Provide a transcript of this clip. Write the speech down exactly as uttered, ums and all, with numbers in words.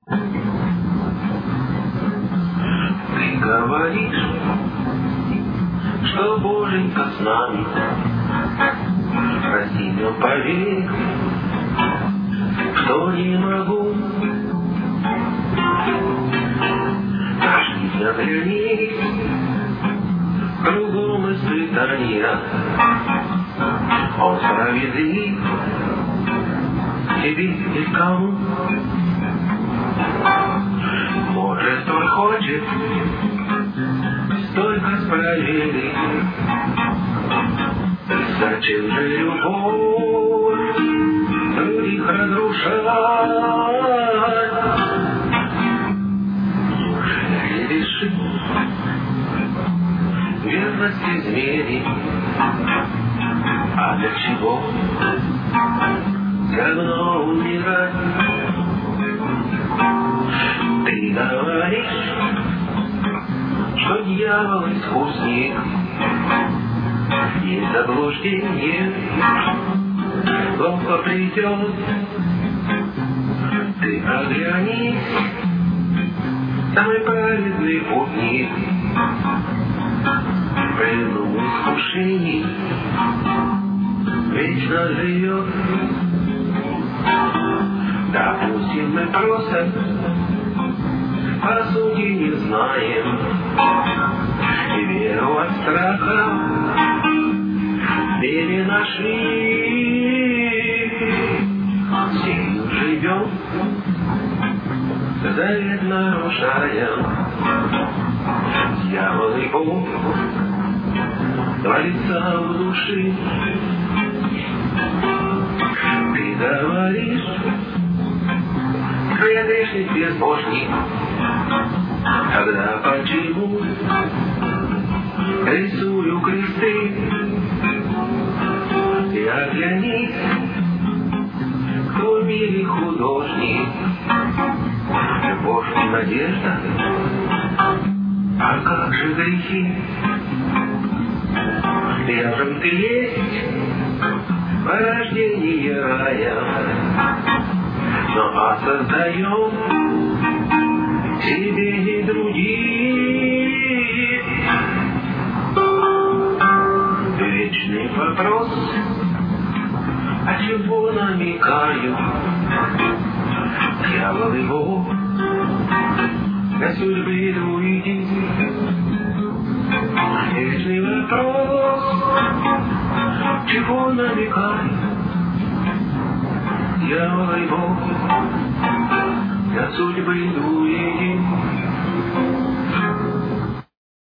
Ты говоришь, что Боженька с нами. Прости, но поверь, что не могу. Нашли заглянись, кругом испытания. Он справедлив, тебе и кому. Может, он хочет столько справедливых. Зачем же любовь других разрушать? Неужели решил верность измерить? А для чего все равно умирать? Ты говоришь, что дьявол искусник, и заблуждение ловко придет. Ты оглянись, самый праведный путник, в плену искушений вечно живет. Допустим, мы просто по сути не знаем, и веру от страха вере нашли. Сею живем, завет нарушаем. Дьявол и Бог творится в души. Ты говоришь, что я грешник безбожник. Тогда почему рисую кресты? И оглянись, кто в мире художник. Любовь и надежда, а как же грехи? Рядом ты есть, порождение рая, но осознаем себе не других. Вечный вопрос, о чего намекаю? Дьявол и Бог на судьбе других. Вечный вопрос, чего намекаю? Дьявол и Бог на судьбы других.